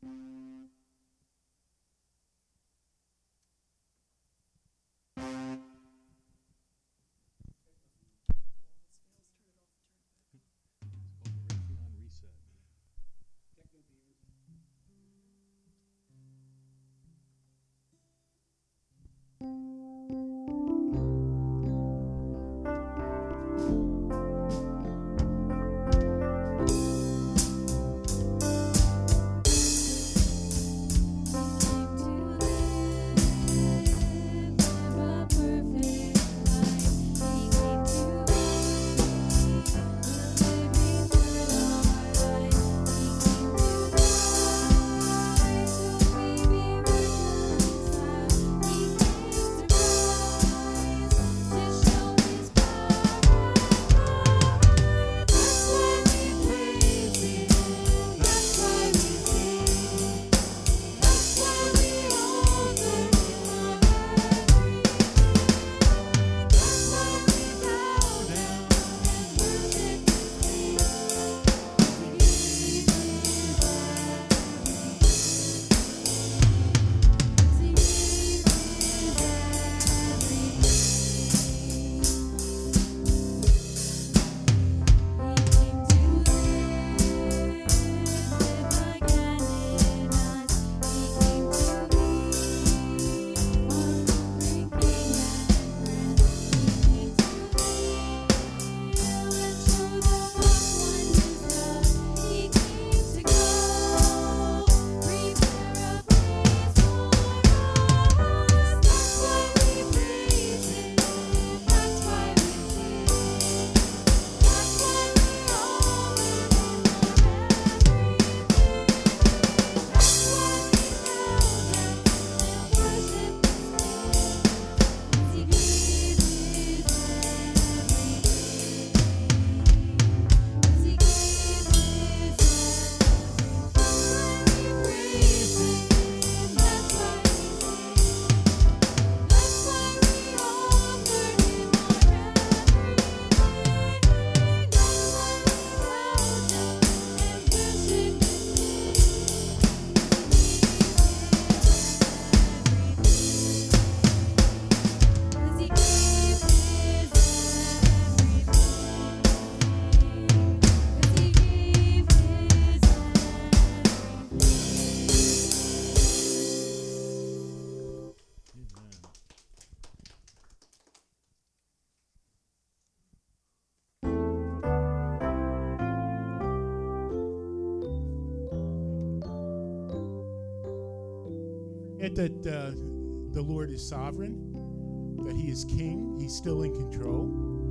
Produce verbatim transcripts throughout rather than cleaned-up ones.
That uh, the Lord is sovereign, that he is king, he's still in control,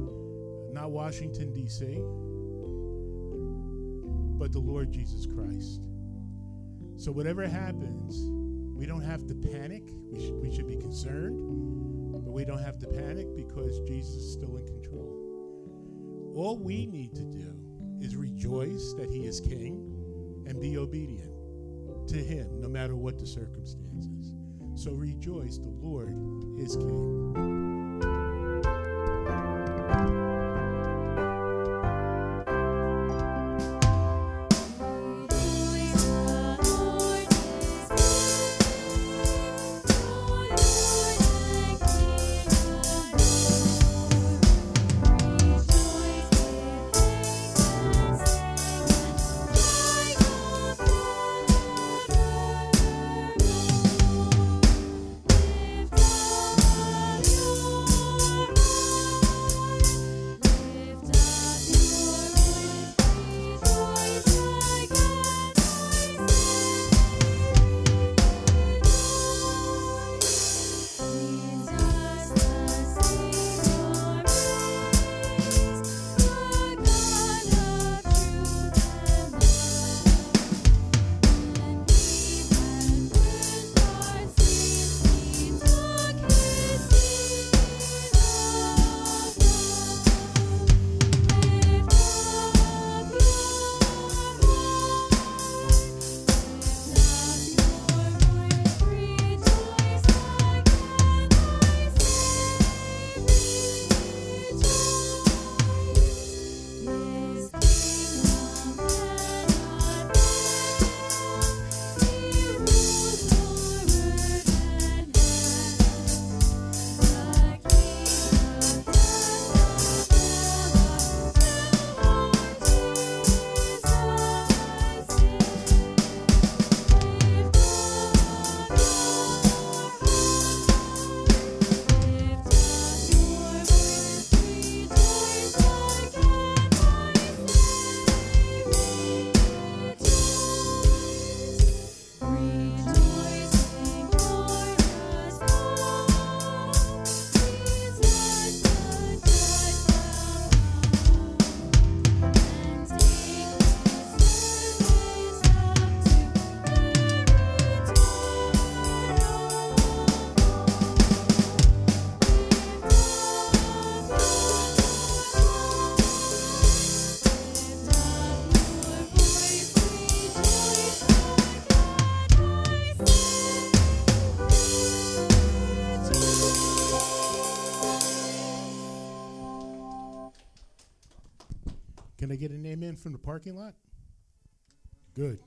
not Washington, D C, but the Lord Jesus Christ. So whatever happens, we don't have to panic. We should, we should be concerned, but we don't have to panic because Jesus is still in control. All we need to do is rejoice that he is king and be obedient to him, no matter what the circumstances. So rejoice, the Lord is king. You Can I get an amen from the parking lot? Good.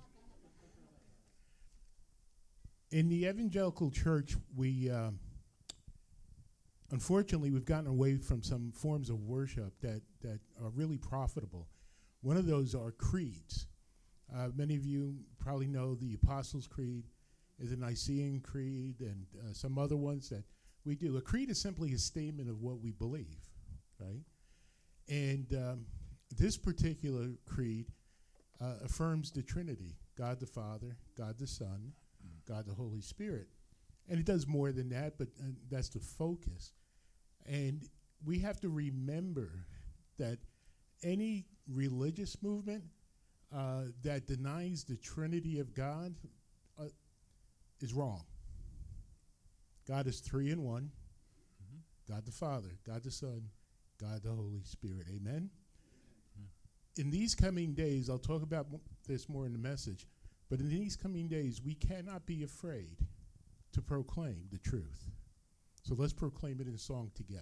In the evangelical church, we, uh, unfortunately, we've gotten away from some forms of worship that, that are really profitable. One of those are creeds. Uh, many of you probably know the Apostles' Creed, is the Nicene Creed, and uh, some other ones that we do. A creed is simply a statement of what we believe, right? And um, this particular creed uh, affirms the Trinity, God the Father, God the Son, God the Holy Spirit. And it does more than that, but uh, that's the focus. And we have to remember that any religious movement uh, that denies the Trinity of God uh, is wrong. God is three in one. Mm-hmm. God the Father, God the Son, God the Holy Spirit. Amen? Mm-hmm. In these coming days, I'll talk about mo- this more in the message, but in these coming days, we cannot be afraid to proclaim the truth. So let's proclaim it in song together.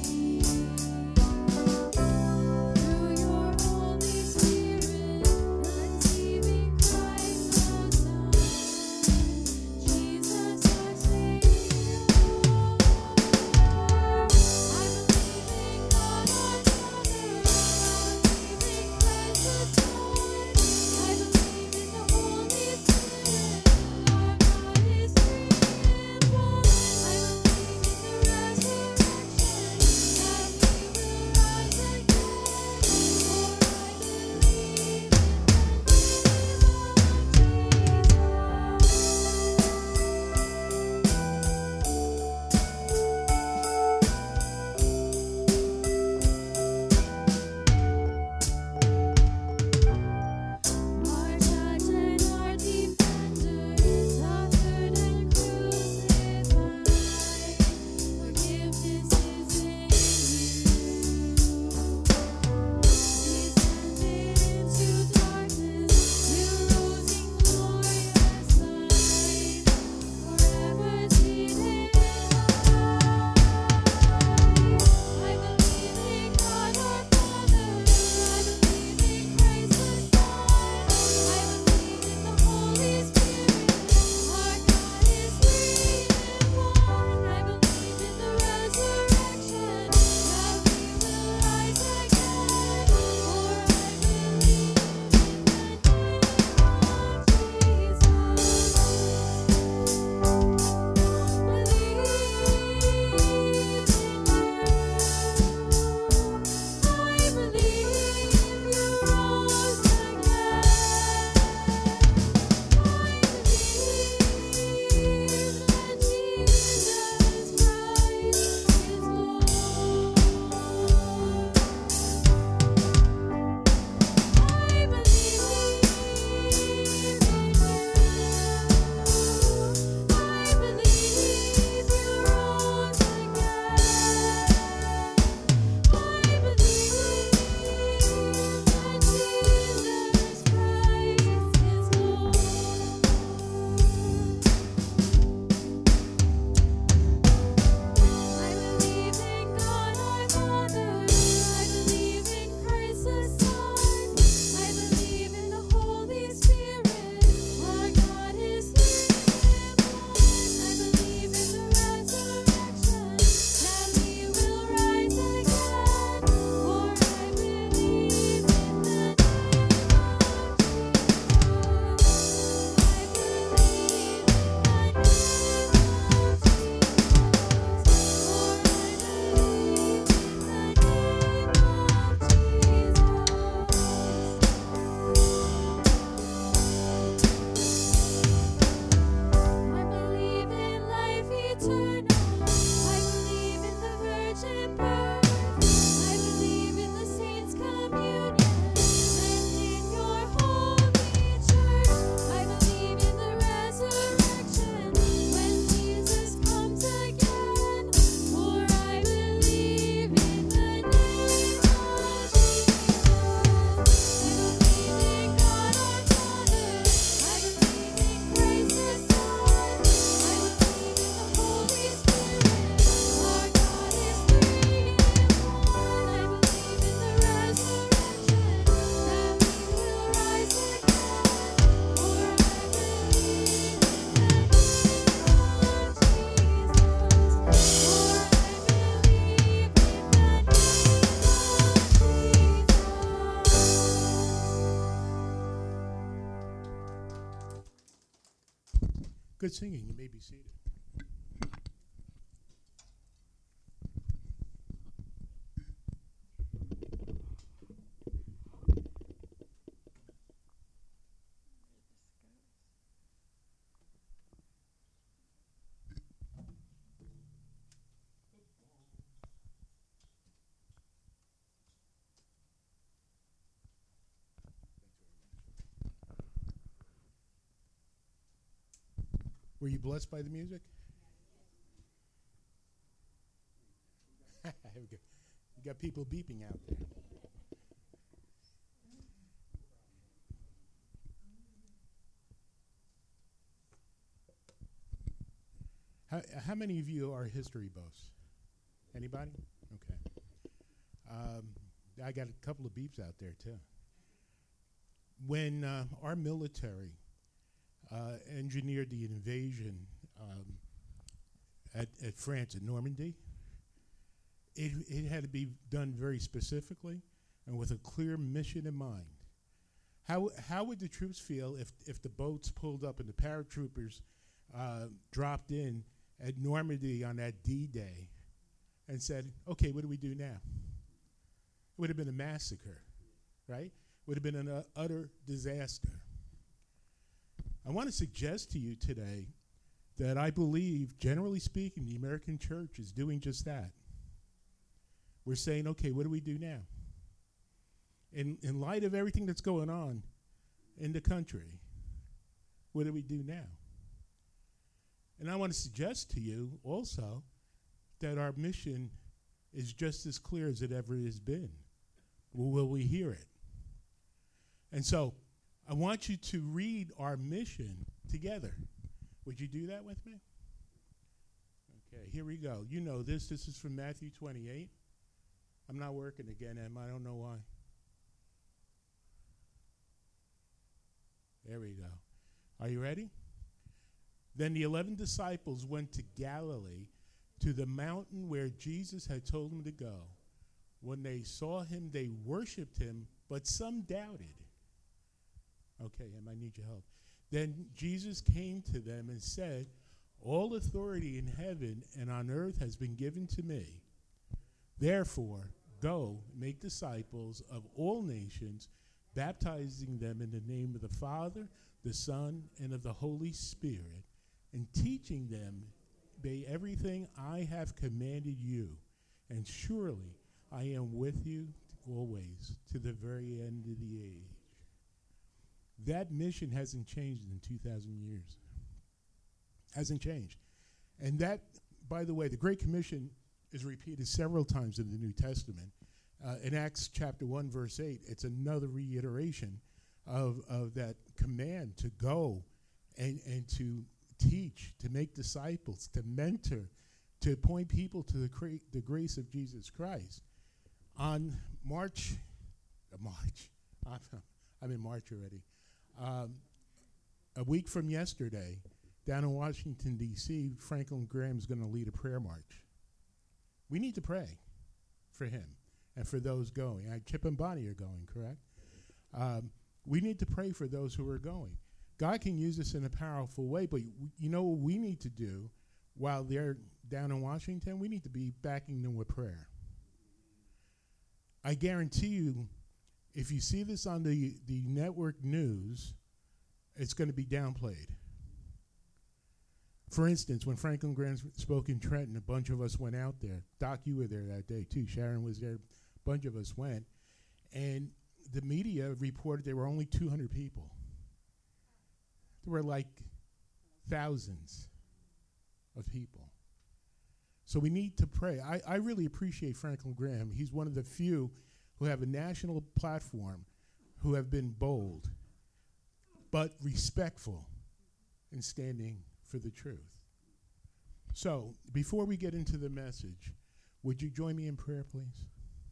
Through your Holy Spirit. Good singing. You may be seated. Were you blessed by the music? Here we go. You got people beeping out there. How, how many of you are history buffs? Anybody? Okay. Um, I got a couple of beeps out there too. When uh, our military uh, engineered the invasion um, at, at France, at Normandy, it, it had to be done very specifically and with a clear mission in mind. How, how would the troops feel if, if the boats pulled up and the paratroopers uh, dropped in at Normandy on that D-Day and said, okay, what do we do now? It would have been a massacre, right? It would have been an uh, utter disaster. I want to suggest to you today that I believe, generally speaking, the American church is doing just that. We're saying, okay, what do we do now? In, in light of everything that's going on in the country, what do we do now? And I want to suggest to you also that our mission is just as clear as it ever has been. Well, will we hear it? And so I want you to read our mission together. Would you do that with me? Okay, here we go. You know this. This is from Matthew twenty-eight. I'm not working again, Em. I don't know why. There we go. Are you ready? Then the eleven disciples went to Galilee, to the mountain where Jesus had told them to go. When they saw him, they worshipped him, but some doubted. Okay, Em, I need your help. Then Jesus came to them and said, all authority in heaven and on earth has been given to me. Therefore, go, make disciples of all nations, baptizing them in the name of the Father, the Son, and of the Holy Spirit, and teaching them by everything I have commanded you. And surely I am with you always to the very end of the age. That mission hasn't changed in two thousand years. Hasn't changed. And that, by the way, the Great Commission is repeated several times in the New Testament. Uh, in Acts chapter one, verse eight, it's another reiteration of, of that command to go and, and to teach, to make disciples, to mentor, to point people to the, cra- the grace of Jesus Christ. On March, uh, March, I'm, I'm in March already. Um, a week from yesterday, down in Washington, D C, Franklin Graham is going to lead a prayer march. We need to pray for him and for those going. Uh, Chip and Bonnie are going, correct? Um, we need to pray for those who are going. God can use us in a powerful way, but w- you know what we need to do while they're down in Washington? We need to be backing them with prayer. I guarantee you, if you see this on the, the network news, it's going to be downplayed. For instance, when Franklin Graham spoke in Trenton, a bunch of us went out there. Doc, you were there that day too. Sharon was there. A bunch of us went. And the media reported there were only two hundred people. There were like thousands of people. So we need to pray. I, I really appreciate Franklin Graham. He's one of the few who have a national platform who have been bold but respectful in standing for the truth. So before we get into the message, would you join me in prayer, please?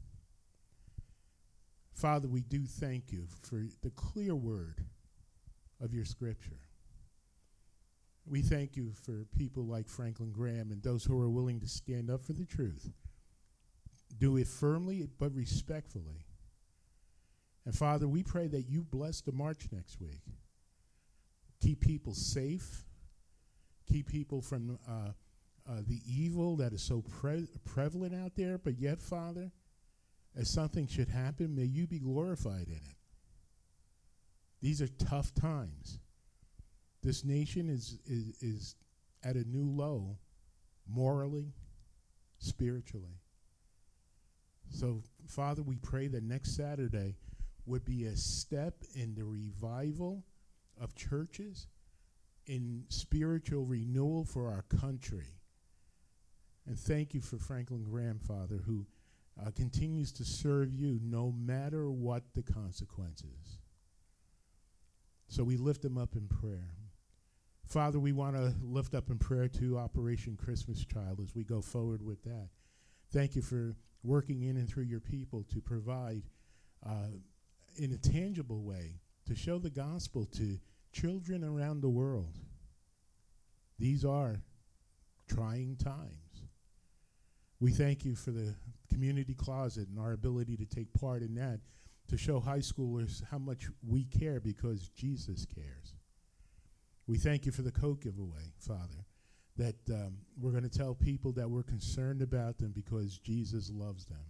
Father, we do thank you for the clear word of your scripture. We thank you for people like Franklin Graham and those who are willing to stand up for the truth. Do it firmly but respectfully. And Father, we pray that you bless the march next week. Keep people safe. keep people from uh, uh, the evil that is so pre- prevalent out there. But yet, Father, as something should happen, may you be glorified in it. These are tough times. This nation is, is, is at a new low, morally, spiritually. So, Father, we pray that next Saturday would be a step in the revival of churches, in spiritual renewal for our country. And thank you for Franklin Graham, Father, who uh, continues to serve you no matter what the consequences. So we lift him up in prayer. Father, we want to lift up in prayer to Operation Christmas Child as we go forward with that. Thank you for working in and through your people to provide uh, in a tangible way to show the gospel to children around the world. These are trying times. We thank you for the community closet and our ability to take part in that, to show high schoolers how much we care because Jesus cares. We thank you for the Coke giveaway, Father, that um, we're going to tell people that we're concerned about them because Jesus loves them.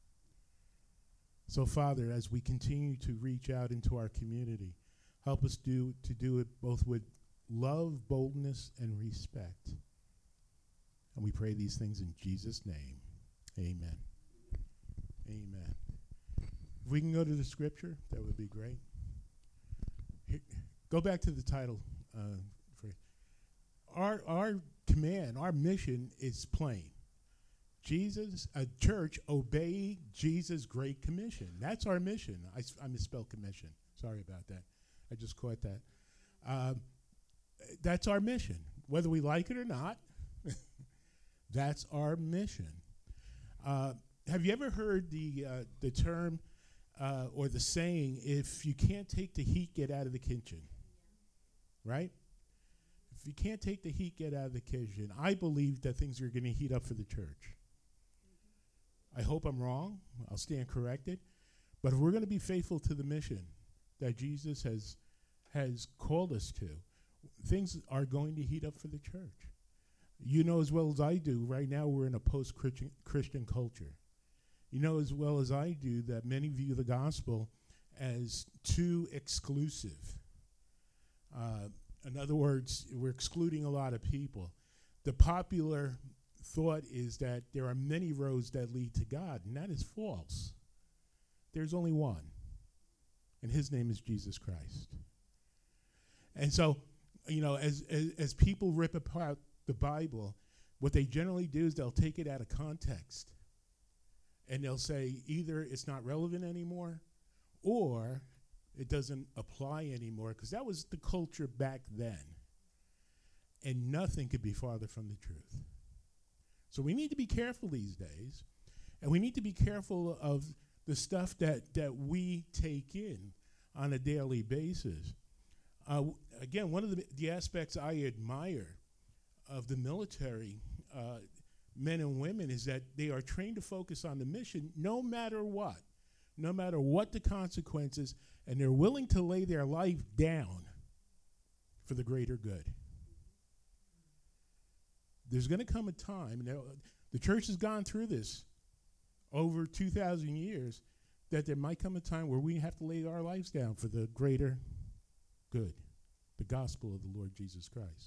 So, Father, as we continue to reach out into our community, help us do to do it both with love, boldness, and respect. And we pray these things in Jesus' name. Amen. Amen. If we can go to the scripture, that would be great. Here, go back to the title. Uh, for our our command, our mission is plain. Jesus, a church, obey Jesus' great commission. That's our mission. I, I misspelled commission. Sorry about that. I just caught that. Uh, that's our mission. Whether we like it or not, that's our mission. Uh, have you ever heard the uh, the term uh, or the saying, if you can't take the heat, get out of the kitchen? Right? If you can't take the heat, get out of the kitchen. I believe that things are going to heat up for the church. I hope I'm wrong. I'll stand corrected. But if we're going to be faithful to the mission that Jesus has has called us to, things are going to heat up for the church. You know as well as I do, right now we're in a post-Christian Christian culture. You know as well as I do that many view the gospel as too exclusive. Uh, in other words, we're excluding a lot of people. The popular thought is that there are many roads that lead to God, and that is false. There's only one, and his name is Jesus Christ. And so, you know, as, as, as people rip apart the Bible, what they generally do is they'll take it out of context, and they'll say either it's not relevant anymore or it doesn't apply anymore, because that was the culture back then. And nothing could be farther from the truth. So we need to be careful these days, and we need to be careful of the stuff that, that we take in on a daily basis. Uh, w- again, one of the, the aspects I admire of the military uh, men and women is that they are trained to focus on the mission no matter what, no matter what the consequences, and they're willing to lay their life down for the greater good. There's going to come a time, now, the church has gone through this over two thousand years, that there might come a time where we have to lay our lives down for the greater good, the gospel of the Lord Jesus Christ.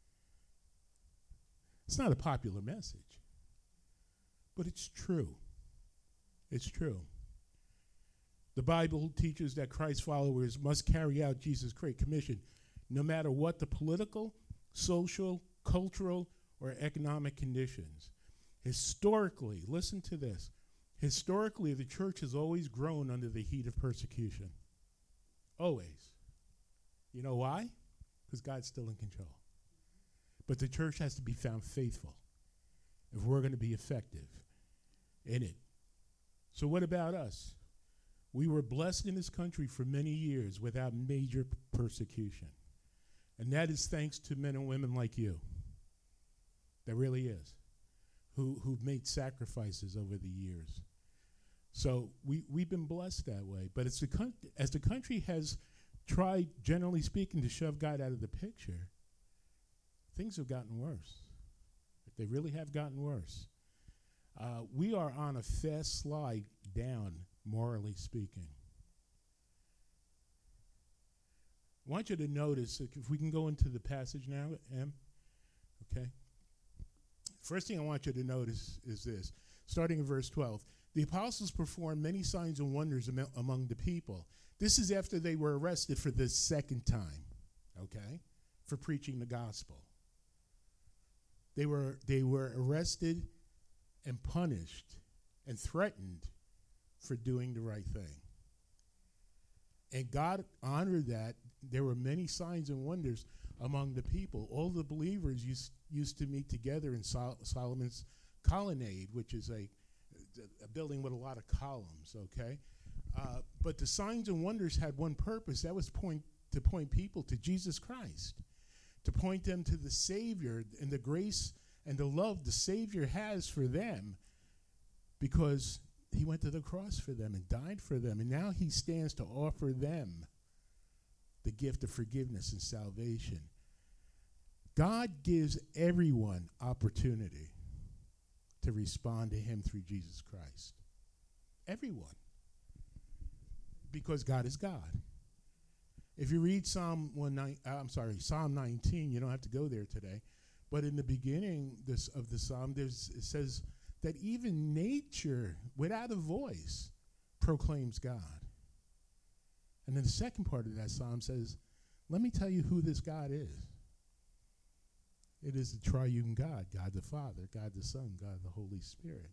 It's not a popular message, but it's true. It's true. The Bible teaches that Christ's followers must carry out Jesus' great commission, no matter what the political, social, cultural, or economic conditions. Historically, listen to this, historically the church has always grown under the heat of persecution. Always. You know why? Because God's still in control. But the church has to be found faithful if we're going to be effective in it. So what about us? We were blessed in this country for many years without major p- persecution. And that is thanks to men and women like you. That really is. Who, who've made sacrifices over the years. So we, we've been blessed that way. But as the, con- as the country has tried, generally speaking, to shove God out of the picture, things have gotten worse. If they really have gotten worse. Uh, we are on a fast slide down, morally speaking. I want you to notice, if we can go into the passage now, Em, okay? First thing I want you to notice is this, starting in verse twelve. The apostles performed many signs and wonders am- among the people. This is after they were arrested for the second time, okay, for preaching the gospel. They were, they were arrested and punished and threatened for doing the right thing. And God honored that. There were many signs and wonders among the people. All the believers used, used to meet together in Sol- Solomon's colonnade, which is a, a building with a lot of columns, okay? Uh, but the signs and wonders had one purpose. That was point to point people to Jesus Christ, to point them to the Savior and the grace and the love the Savior has for them, because he went to the cross for them and died for them. And now he stands to offer them the gift of forgiveness and salvation. God gives everyone opportunity to respond to him through Jesus Christ. Everyone. Because God is God. If you read Psalm one nine, uh, I'm sorry, Psalm nineteen, you don't have to go there today. But in the beginning this, of the psalm, there's, it says that even nature, without a voice, proclaims God. And then the second part of that psalm says, let me tell you who this God is. It is the triune God, God the Father, God the Son, God the Holy Spirit.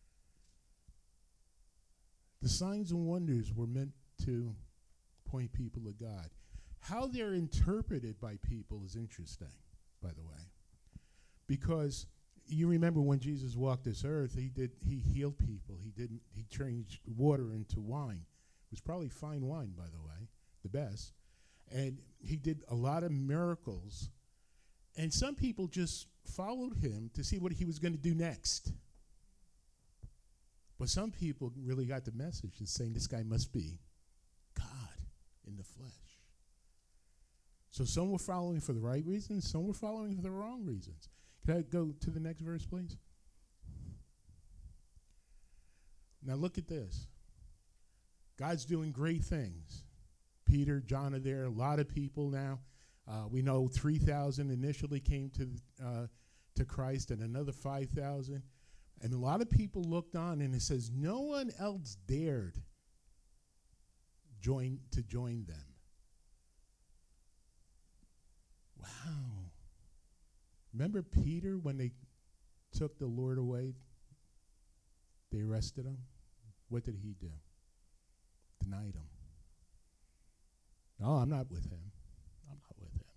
The signs and wonders were meant to point people to God. How they're interpreted by people is interesting, by the way. Because you remember when Jesus walked this earth, he did he healed people. He didn't he changed water into wine. It was probably fine wine, by the way, the best. And he did a lot of miracles. And some people just followed him to see what he was going to do next. But some people really got the message and saying this guy must be God in the flesh. So some were following for the right reasons, some were following for the wrong reasons. Can I go to the next verse, please? Now look at this. God's doing great things. Peter, John are there, a lot of people now. Uh, we know three thousand initially came to uh, to Christ, and another five thousand. And a lot of people looked on, and it says no one else dared join to join them. Wow. Remember Peter when they took the Lord away? They arrested him. What did he do? Denied him. No, I'm not with him. I'm not with him.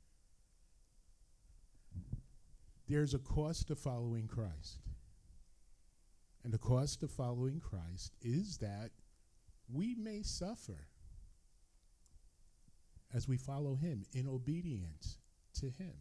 There's a cost to following Christ. And the cost of following Christ is that we may suffer as we follow him in obedience to him.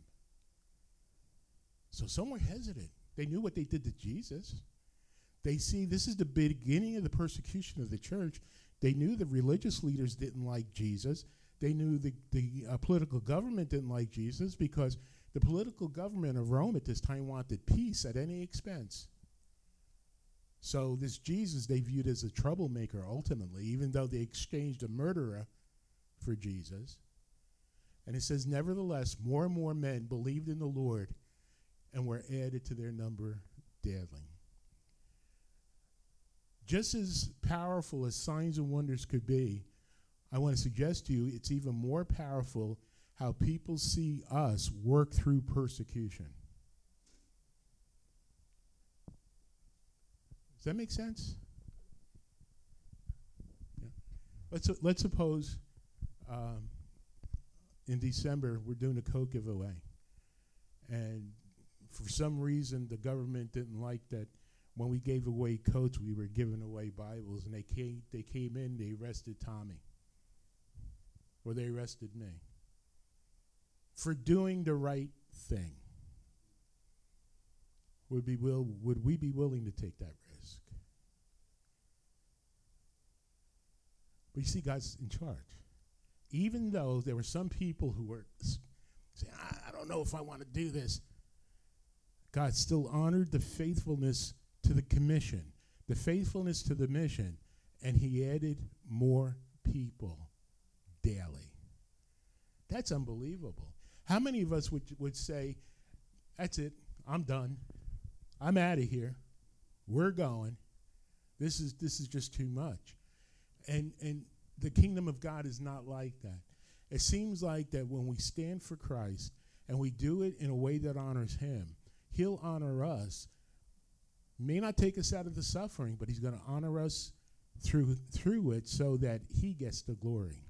So some were hesitant. They knew what they did to Jesus. They see this is the beginning of the persecution of the church. They knew the religious leaders didn't like Jesus. They knew the, the uh, political government didn't like Jesus, because the political government of Rome at this time wanted peace at any expense. So this Jesus they viewed as a troublemaker ultimately, even though they exchanged a murderer for Jesus. And it says, nevertheless, more and more men believed in the Lord and were added to their number daily. Just as powerful as signs and wonders could be, I want to suggest to you it's even more powerful how people see us work through persecution. Does that make sense? Yeah. Let's uh, let's suppose um, in December we're doing a coat giveaway, and for some reason the government didn't like that. When we gave away coats, we were giving away Bibles, and they came, they came in, they arrested Tommy. Or they arrested me. For doing the right thing. Would, be will, would we be willing to take that risk? But you see, God's in charge. Even though there were some people who were saying, I, I don't don't know if I want to do this. God still honored the faithfulness to the commission, the faithfulness to the mission, and he added more people daily. That's unbelievable. How many of us would, would say, that's it, I'm done. I'm out of here. We're going. This is this is just too much. And and the kingdom of God is not like that. It seems like that when we stand for Christ and we do it in a way that honors him, he'll honor us. May not take us out of the suffering, but he's going to honor us through through it so that he gets the glory.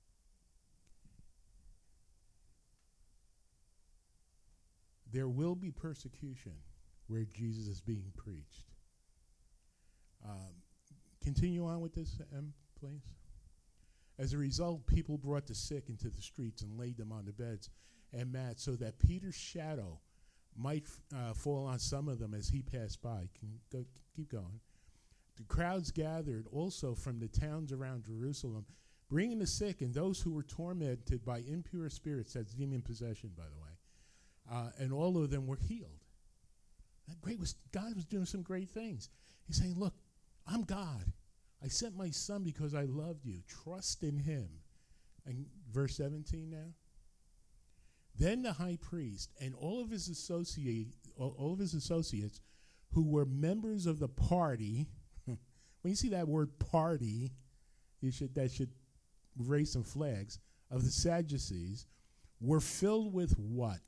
There will be persecution where Jesus is being preached. Um, continue on with this, Em, please. As a result, people brought the sick into the streets and laid them on the beds and mats so that Peter's shadow might uh, fall on some of them as he passed by. Can go, keep going. The crowds gathered also from the towns around Jerusalem, bringing the sick and those who were tormented by impure spirits, that's demon possession, by the way, uh, and all of them were healed. That great was God was doing some great things. He's saying, look, I'm God. I sent my son because I loved you. Trust in him. And verse seventeen now. Then the high priest and all of his associate, all of his associates who were members of the party, when you see that word party, you should that should raise some flags, of the Sadducees, were filled with what?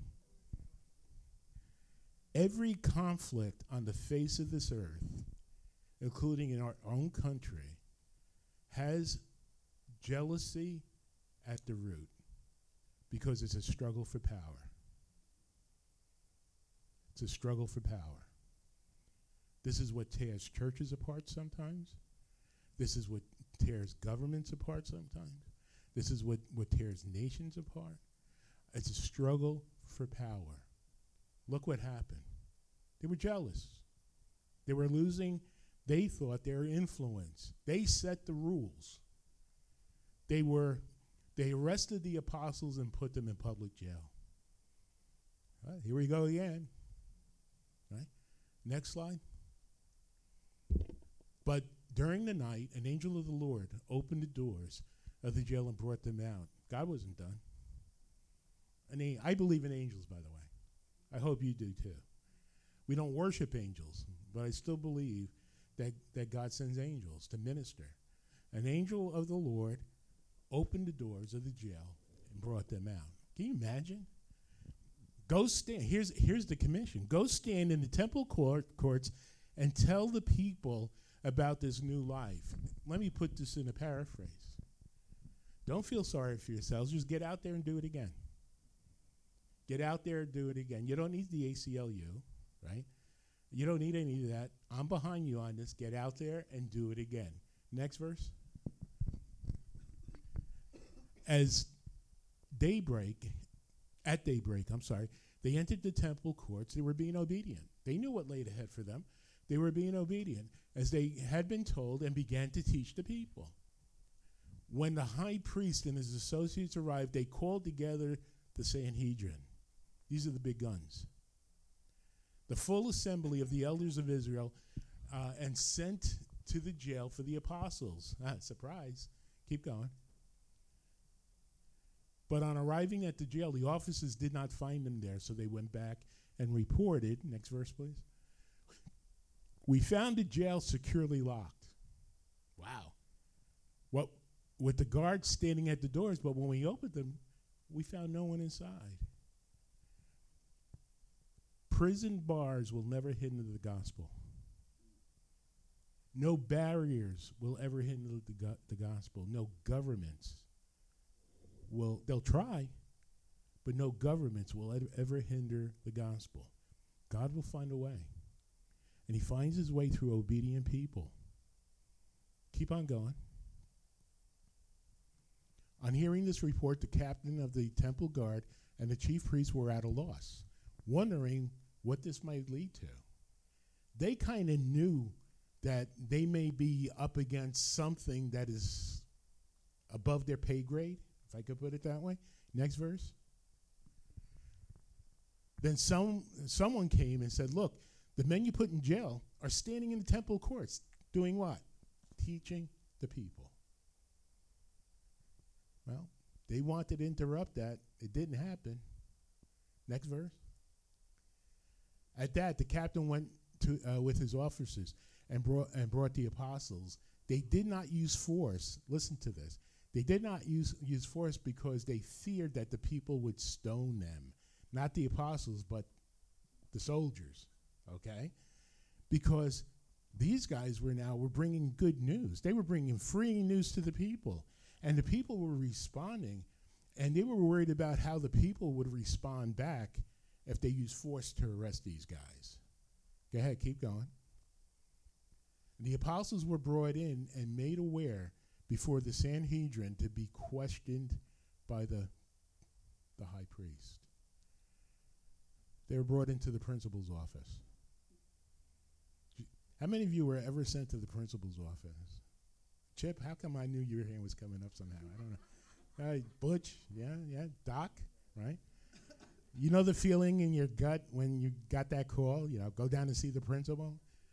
Every conflict on the face of this earth, including in our own country, has jealousy at the root because it's a struggle for power. It's a struggle for power. This is what tears churches apart sometimes. This is what tears governments apart sometimes. This is what, what tears nations apart. It's a struggle for power. Look what happened. They were jealous. They were losing, they thought, their influence. They set the rules. They were, they arrested the apostles and put them in public jail. All right, here we go again. Right? Next slide. But during the night, an angel of the Lord opened the doors of the jail and brought them out. God wasn't done. And he, I believe in angels, by the way. I hope you do too. We don't worship angels, but I still believe that, that God sends angels to minister. An angel of the Lord opened the doors of the jail and brought them out. Can you imagine? Go stand. Here's, here's the commission. Go stand in the temple court, courts and tell the people about this new life. Let me put this in a paraphrase. Don't feel sorry for yourselves. Just get out there and do it again. Get out there and do it again. You don't need the A C L U, right? You don't need any of that. I'm behind you on this. Get out there and do it again. Next verse. As daybreak, at daybreak, I'm sorry, they entered the temple courts. They were being obedient. They knew what laid ahead for them. They were being obedient as they had been told and began to teach the people. When the high priest and his associates arrived, they called together the Sanhedrin. These are the big guns. The full assembly of the elders of Israel uh, and sent to the jail for the apostles. Ah, surprise. Keep going. But on arriving at the jail, the officers did not find them there, so they went back and reported. Next verse, please. We found the jail securely locked. Wow. What, with the guards standing at the doors, but when we opened them, we found no one inside. Prison bars will never hinder the gospel. No barriers will ever hinder the, go- the gospel. No governments will, they'll try, but no governments will ed- ever hinder the gospel. God will find a way. And he finds his way through obedient people. Keep on going. On hearing this report, the captain of the temple guard and the chief priests were at a loss, wondering what this might lead to. They kind of knew that they may be up against something that is above their pay grade, if I could put it that way. Next verse. Then some someone came and said, look, the men you put in jail are standing in the temple courts doing what? Teaching the people. Well, they wanted to interrupt that. It didn't happen. Next verse. At that, the captain went to uh, with his officers and brought and brought the apostles. They did not use force. Listen to this. They did not use use force because they feared that the people would stone them, not the apostles, but the soldiers. Okay, because these guys were now were bringing good news. They were bringing freeing news to the people, and the people were responding, and they were worried about how the people would respond back if they used force to arrest these guys. Go ahead, keep going. The apostles were brought in and made aware before the Sanhedrin to be questioned by the, the high priest. They were brought into the principal's office. How many of you were ever sent to the principal's office? Chip, how come I knew your hand was coming up somehow? I don't know. Uh, Butch, yeah, yeah, Doc, right? You know the feeling in your gut when you got that call, you know, go down and see the principal?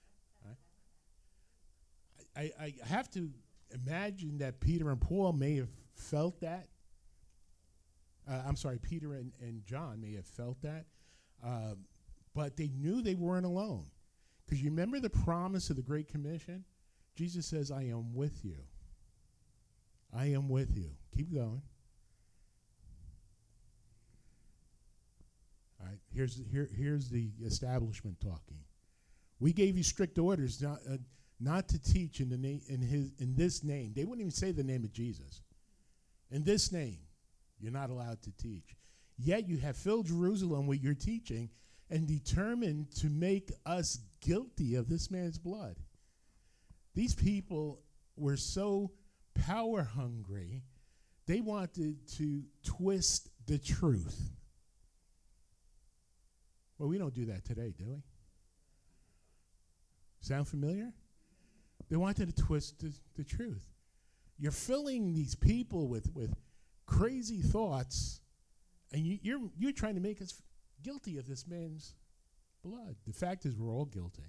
I, I have to imagine that Peter and Paul may have felt that. Uh, I'm sorry, Peter and, and John may have felt that. Uh, but they knew they weren't alone. Because you remember the promise of the Great Commission? Jesus says, I am with you. I am with you. Keep going. All right, here's the, here, here's the establishment talking. We gave you strict orders not, uh, not to teach in the name in his in this name. They wouldn't even say the name of Jesus. In this name, you're not allowed to teach. Yet you have filled Jerusalem with your teaching and determined to make us guilty of this man's blood. These people were so power hungry, they wanted to twist the truth. Well, we don't do that today, do we? Sound familiar? They wanted to twist the, the truth. You're filling these people with, with crazy thoughts, and you, you're you're trying to make us guilty of this man's blood. The fact is, we're all guilty.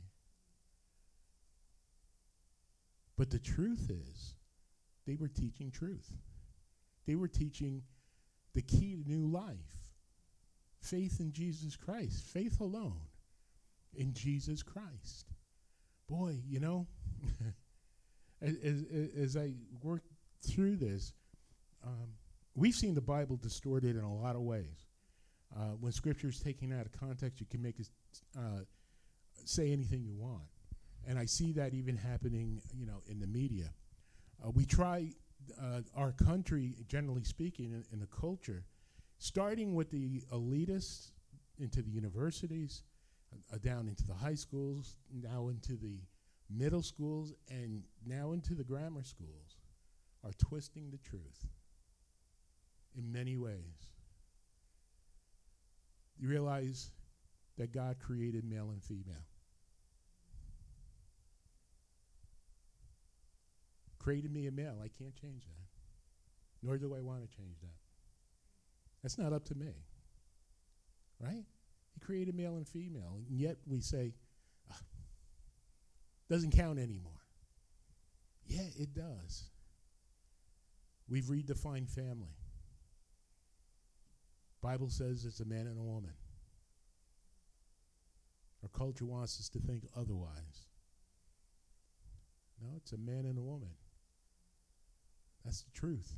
But the truth is, they were teaching truth. They were teaching the key to new life. Faith in Jesus Christ. Faith alone in Jesus Christ. Boy, you know, as, as, as I work through this, um, we've seen the Bible distorted in a lot of ways. Uh, when Scripture is taken out of context, you can make it uh, say anything you want. And I see that even happening, you know, in the media. Uh, we try, uh, our country, generally speaking, in, in the culture, starting with the elitists into the universities, uh, down into the high schools, now into the middle schools, and now into the grammar schools, are twisting the truth in many ways. You realize that God created male and female. Created me a male. I can't change that. Nor do I want to change that. That's not up to me. Right? He created male and female. And yet we say, ah, doesn't count anymore. Yeah, it does. We've redefined family. Bible says it's a man and a woman. Our culture wants us to think otherwise. No, it's a man and a woman. That's the truth.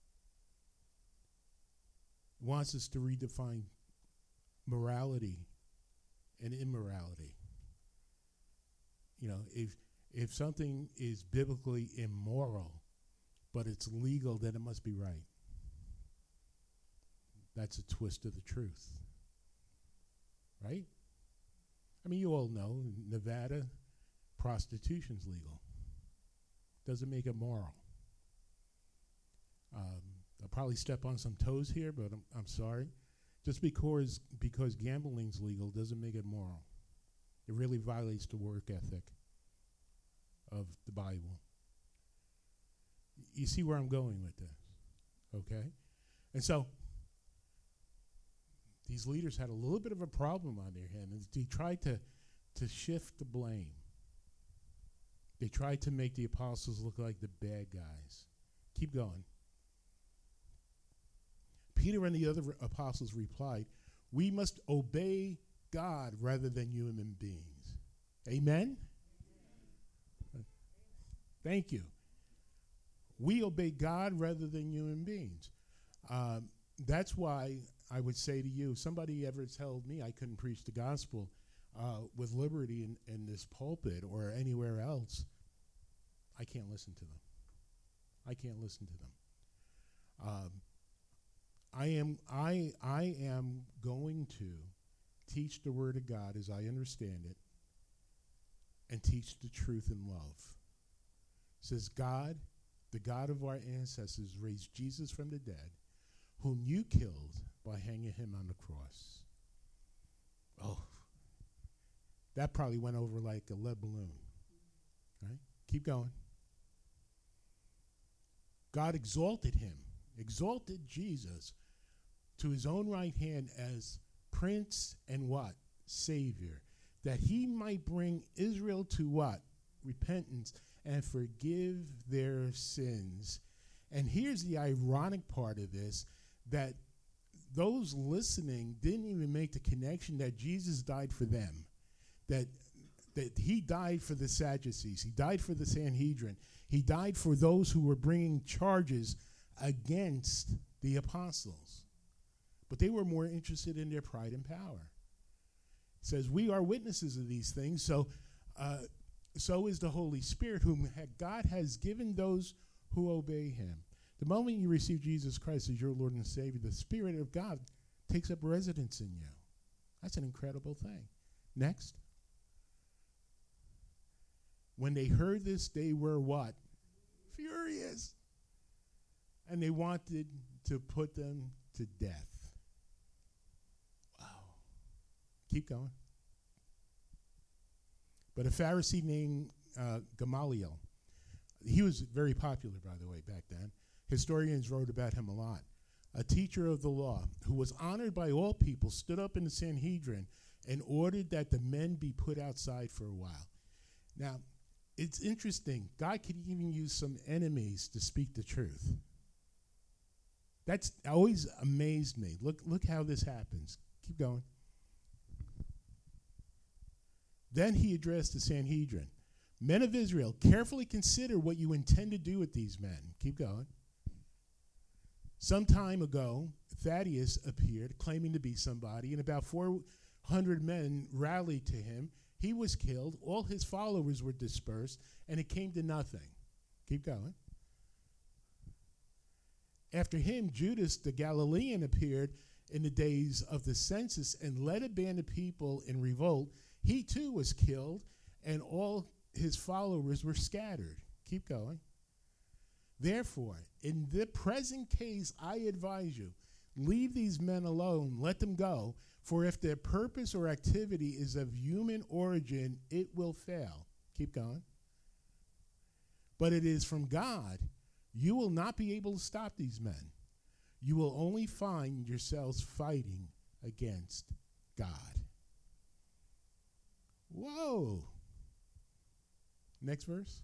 It wants us to redefine morality and immorality. You know, if if something is biblically immoral, but it's legal, then it must be right. That's a twist of the truth. Right? I mean, you all know, in Nevada, prostitution's legal. Doesn't make it moral. Um, I'll probably step on some toes here, but I'm, I'm sorry. Just because because gambling's legal doesn't make it moral. It really violates the work ethic of the Bible. You see where I'm going with this, okay? And so, these leaders had a little bit of a problem on their hands. They tried to, to shift the blame. They tried to make the apostles look like the bad guys. Keep going. Peter and the other apostles replied, "We must obey God rather than human beings." Amen? Thank you. We obey God rather than human beings. Um, that's why I would say to you, if somebody ever told me I couldn't preach the gospel uh, with liberty in, in this pulpit or anywhere else, I can't listen to them. I can't listen to them. Um, I am I I am going to teach the Word of God as I understand it, and teach the truth in love. It says, God, the God of our ancestors, raised Jesus from the dead, whom you killed by hanging him on the cross. Oh, that probably went over like a lead balloon. Right? Keep going. God exalted him, exalted Jesus to his own right hand as Prince and what? Savior. That he might bring Israel to what? Repentance and forgive their sins. And here's the ironic part of this, that those listening didn't even make the connection that Jesus died for them, that that he died for the Sadducees, he died for the Sanhedrin, he died for those who were bringing charges against the apostles. But they were more interested in their pride and power. It says, we are witnesses of these things, so uh, so is the Holy Spirit, whom God has given those who obey him. The moment you receive Jesus Christ as your Lord and Savior, the Spirit of God takes up residence in you. That's an incredible thing. Next. When they heard this, they were what? Furious. And they wanted to put them to death. Wow. Keep going. But a Pharisee named uh, Gamaliel, he was very popular, by the way, back then. Historians wrote about him a lot. A teacher of the law who was honored by all people stood up in the Sanhedrin and ordered that the men be put outside for a while. Now, it's interesting. God could even use some enemies to speak the truth. That's always amazed me. Look, look how this happens. Keep going. Then he addressed the Sanhedrin. Men of Israel, carefully consider what you intend to do with these men. Keep going. Some time ago, Thaddeus appeared, claiming to be somebody, and about four hundred men rallied to him. He was killed. All his followers were dispersed, and it came to nothing. Keep going. After him, Judas the Galilean appeared in the days of the census and led a band of people in revolt. He too was killed, and all his followers were scattered. Keep going. Therefore, in the present case, I advise you, leave these men alone, let them go, for if their purpose or activity is of human origin, it will fail. Keep going. But it is from God. You will not be able to stop these men. You will only find yourselves fighting against God. Whoa. Next verse.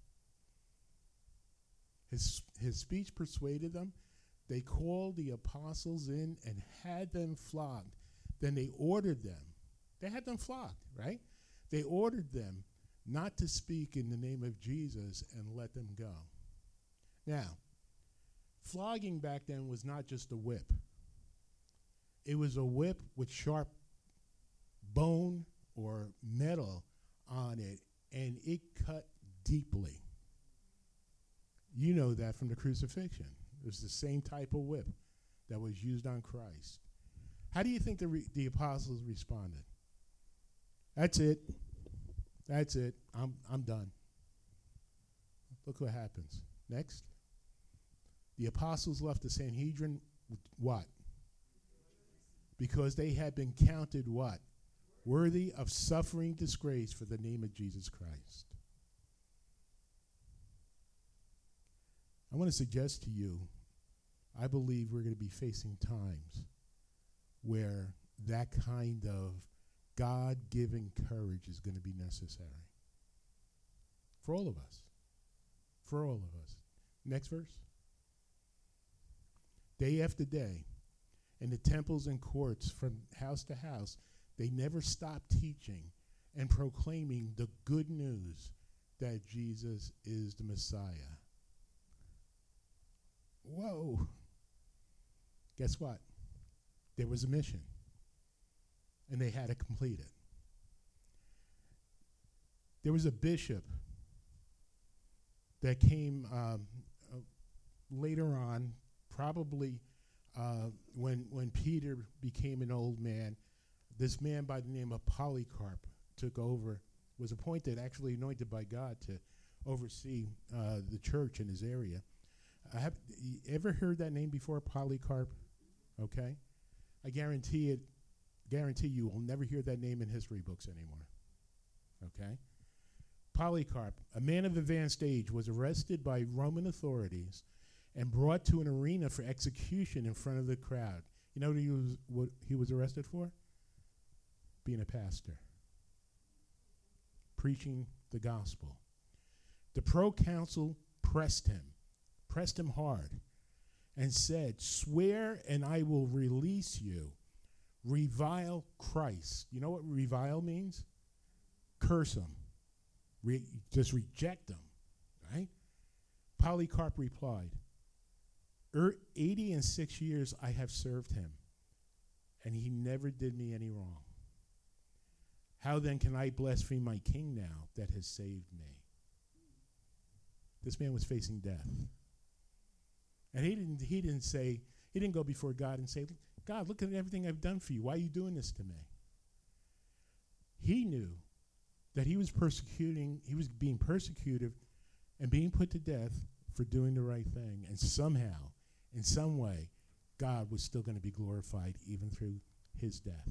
His, his speech persuaded them. They called the apostles in and had them flogged. Then they ordered them. They had them flogged, right? They ordered them not to speak in the name of Jesus and let them go. Now, flogging back then was not just a whip. It was a whip with sharp bone or metal on it, and it cut deeply. You know that from the crucifixion. It was the same type of whip that was used on Christ. How do you think the, re- the apostles responded? That's it. That's it. I'm, I'm done. Look what happens. Next. The apostles left the Sanhedrin with what? Because they had been counted what? Worthy of suffering disgrace for the name of Jesus Christ. I want to suggest to you, I believe we're going to be facing times where that kind of God-given courage is going to be necessary for all of us. For all of us. Next verse. Day after day, in the temples and courts, from house to house, they never stopped teaching and proclaiming the good news that Jesus is the Messiah. Whoa. Guess what? There was a mission, and they had to complete it. There was a bishop that came um, uh, later on, probably uh, when when Peter became an old man. This man by the name of Polycarp took over, was appointed, actually anointed by God to oversee uh, the church in his area. I have you ever heard that name before, Polycarp? Okay, I guarantee it. Guarantee you will never hear that name in history books anymore. Okay, Polycarp, a man of advanced age, was arrested by Roman authorities and brought to an arena for execution in front of the crowd. You know what he was, what he was arrested for? Being a pastor, preaching the gospel. The proconsul pressed him, pressed him hard, and said, "Swear and I will release you. Revile Christ." You know what revile means? Curse him. Re- just reject him, right? Polycarp replied, er, eighty and six years I have served him, and he never did me any wrong. How then can I blaspheme my king now that has saved me? This man was facing death. And he didn't, he didn't say, he didn't go before God and say, "God, look at everything I've done for you. Why are you doing this to me?" He knew that he was persecuting, he was being persecuted and being put to death for doing the right thing. And somehow, in some way, God was still going to be glorified even through his death.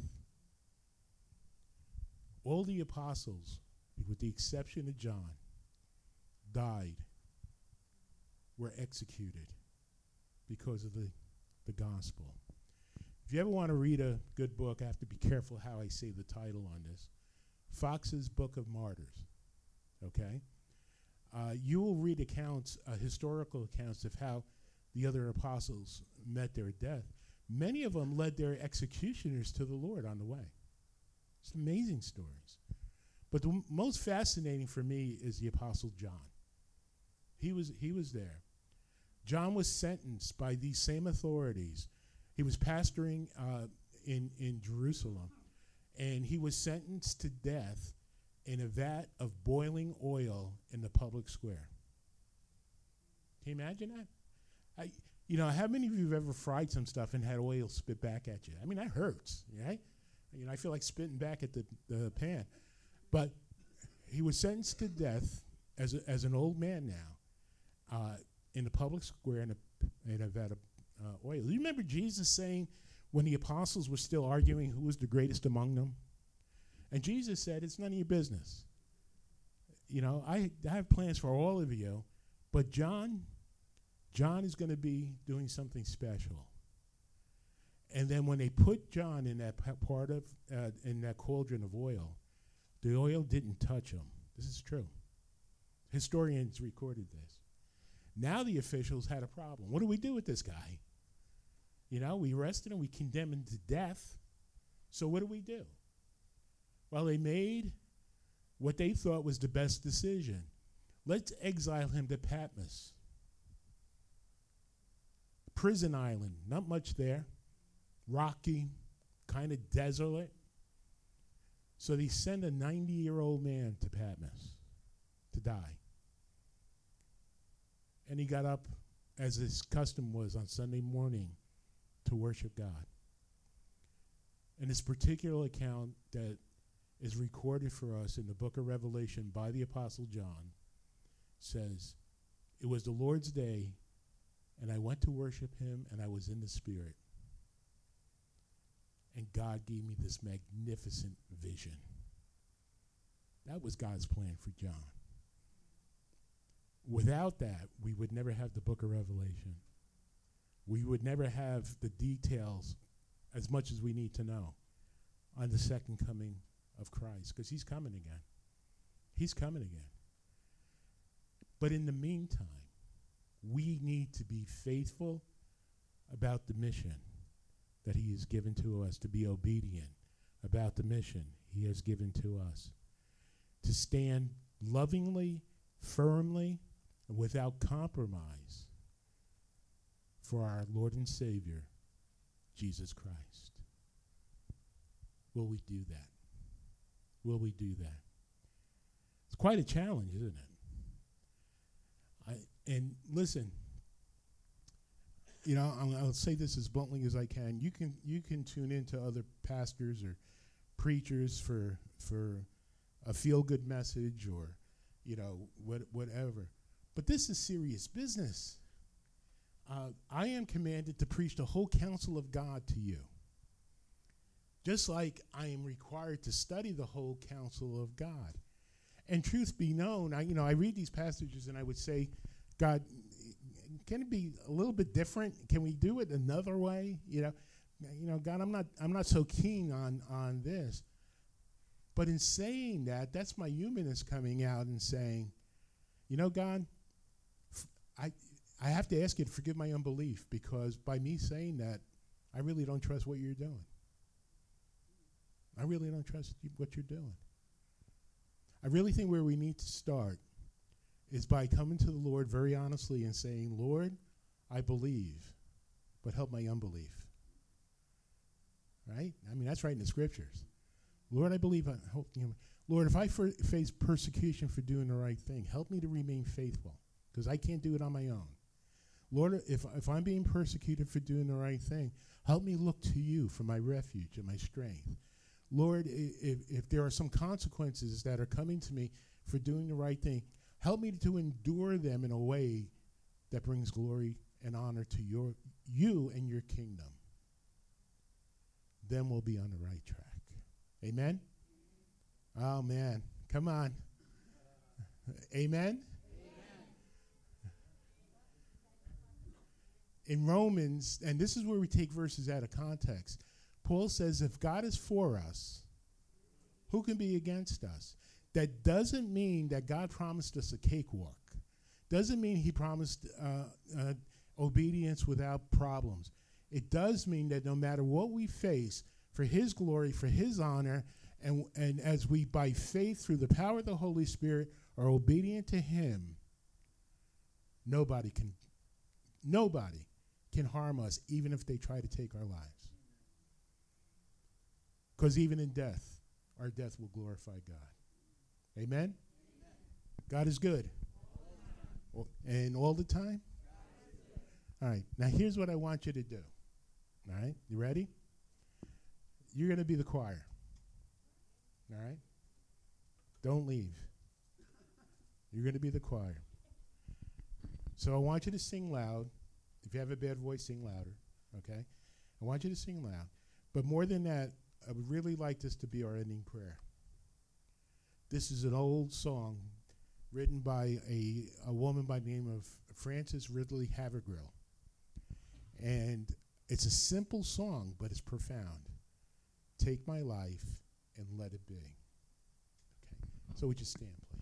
All the apostles, with the exception of John, died, were executed because of the, the gospel. If you ever want to read a good book, I have to be careful how I say the title on this. Fox's Book of Martyrs, okay? Uh, you will read accounts, uh, historical accounts of how the other apostles met their death. Many of them led their executioners to the Lord on the way. It's amazing stories. But the m- most fascinating for me is the Apostle John. He was, he was there. John was sentenced by these same authorities. He was pastoring uh, in, in Jerusalem, and he was sentenced to death in a vat of boiling oil in the public square. Can you imagine that? I, you know, how many of you have ever fried some stuff and had oil spit back at you? I mean, that hurts, right? You know, I feel like spitting back at the, the pan. But he was sentenced to death as a, as an old man now uh, in the public square in a, in a vat of uh, oil. You remember Jesus saying when the apostles were still arguing who was the greatest among them? And Jesus said, "It's none of your business. You know, I, I have plans for all of you, but John, John is going to be doing something special." And then when they put John in that p- part of, uh, in that cauldron of oil, the oil didn't touch him. This is true. Historians recorded this. Now the officials had a problem. What do we do with this guy? You know, we arrested him, we condemned him to death. So what do we do? Well, they made what they thought was the best decision. Let's exile him to Patmos. Prison island, not much there. Rocky, kind of desolate. So they send a ninety-year-old man to Patmos to die. And he got up, as his custom was on Sunday morning, to worship God. And this particular account that is recorded for us in the book of Revelation by the Apostle John says, "It was the Lord's day, and I went to worship him, and I was in the Spirit. And God gave me this magnificent vision." That was God's plan for John. Without that, we would never have the book of Revelation. We would never have the details as much as we need to know on the second coming of Christ, because he's coming again. He's coming again. But in the meantime, we need to be faithful about the mission that he has given to us, to be obedient about the mission he has given to us, to stand lovingly, firmly, and without compromise for our Lord and Savior, Jesus Christ. Will we do that? Will we do that? It's quite a challenge, isn't it? I, and listen, you know, I'll, I'll say this as bluntly as I can. You can you can tune into other pastors or preachers for for a feel-good message or, you know, what, whatever. But this is serious business. Uh, I am commanded to preach the whole counsel of God to you. Just like I am required to study the whole counsel of God. And truth be known, I, you know, I read these passages and I would say, God, can it be a little bit different? Can we do it another way? You know, you know, God, I'm not, I'm not so keen on, on this. But in saying that, that's my humanist coming out and saying, you know, God, f- I, I have to ask you to forgive my unbelief, because by me saying that, I really don't trust what you're doing. I really don't trust you, what you're doing. I really think where we need to start is by coming to the Lord very honestly and saying, Lord, I believe, but help my unbelief. Right? I mean, that's right in the scriptures. Lord, I believe, I hope, you know, Lord, if I f- face persecution for doing the right thing, help me to remain faithful, because I can't do it on my own. Lord, if, if I'm being persecuted for doing the right thing, help me look to you for my refuge and my strength. Lord, if, if there are some consequences that are coming to me for doing the right thing, help me to endure them in a way that brings glory and honor to your you and your kingdom. Then we'll be on the right track. Amen? Oh, man. Come on. Amen? In Romans, and this is where we take verses out of context, Paul says, if God is for us, who can be against us? That doesn't mean that God promised us a cakewalk. Doesn't mean he promised uh, uh, obedience without problems. It does mean that no matter what we face, for his glory, for his honor, and, and as we, by faith, through the power of the Holy Spirit, are obedient to him, nobody can, nobody can harm us, even if they try to take our lives. Because even in death, our death will glorify God. Amen? Amen. God is good. All and all the time? All right. Now here's what I want you to do. All right? You ready? You're going to be the choir. All right? Don't leave. You're going to be the choir. So I want you to sing loud. If you have a bad voice, sing louder. Okay? I want you to sing loud. But more than that, I would really like this to be our ending prayer. This is an old song written by a, a woman by the name of Frances Ridley Havergal. And it's a simple song, but it's profound. Take my life and let it be. Okay. So would you stand, please?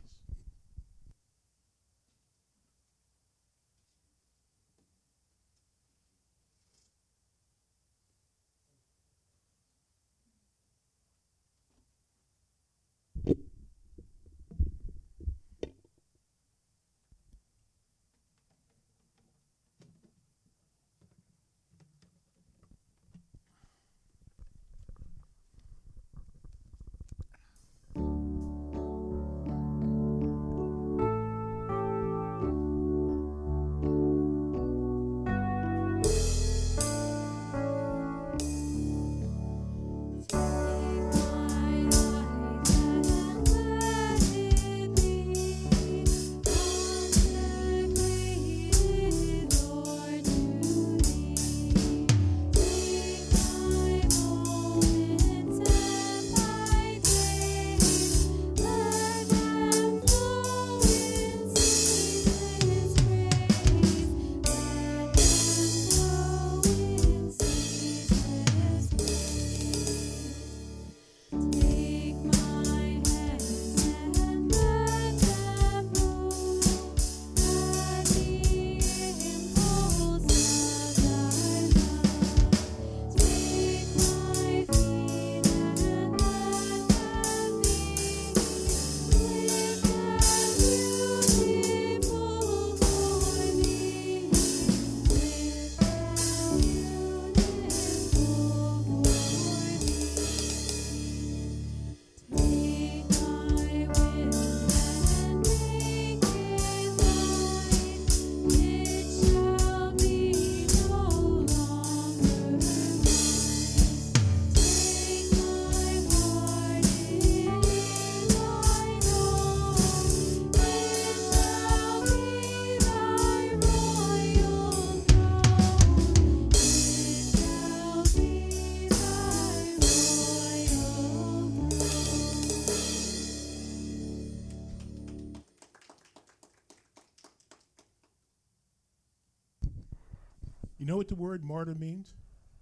know what the word martyr means?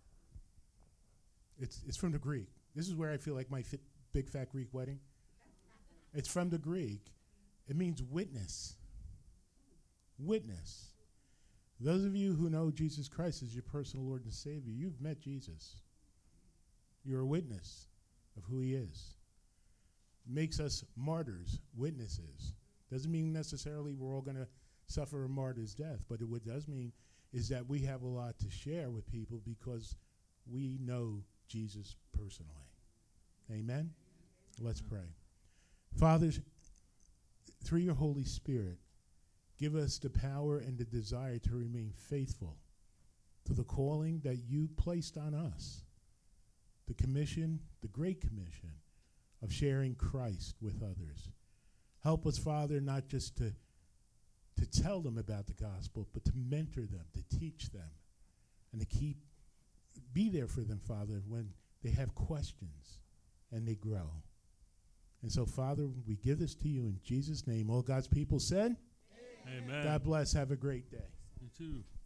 It's it's from the Greek. This is where I feel like my fit, big fat Greek wedding. It's from the Greek. It means witness. Witness. Those of you who know Jesus Christ as your personal Lord and Savior, you've met Jesus. You're a witness of who he is. Makes us martyrs, witnesses. Doesn't mean necessarily we're all going to suffer a martyr's death, but it, what does mean is that we have a lot to share with people because we know Jesus personally. Amen? Let's pray. Father, through your Holy Spirit, give us the power and the desire to remain faithful to the calling that you placed on us, the commission, the great commission of sharing Christ with others. Help us, Father, not just to, to tell them about the gospel, but to mentor them, to teach them, and to keep, be there for them, Father, when they have questions and they grow. And so, Father, we give this to you in Jesus' name. All God's people said, Amen. God bless. Have a great day. You too.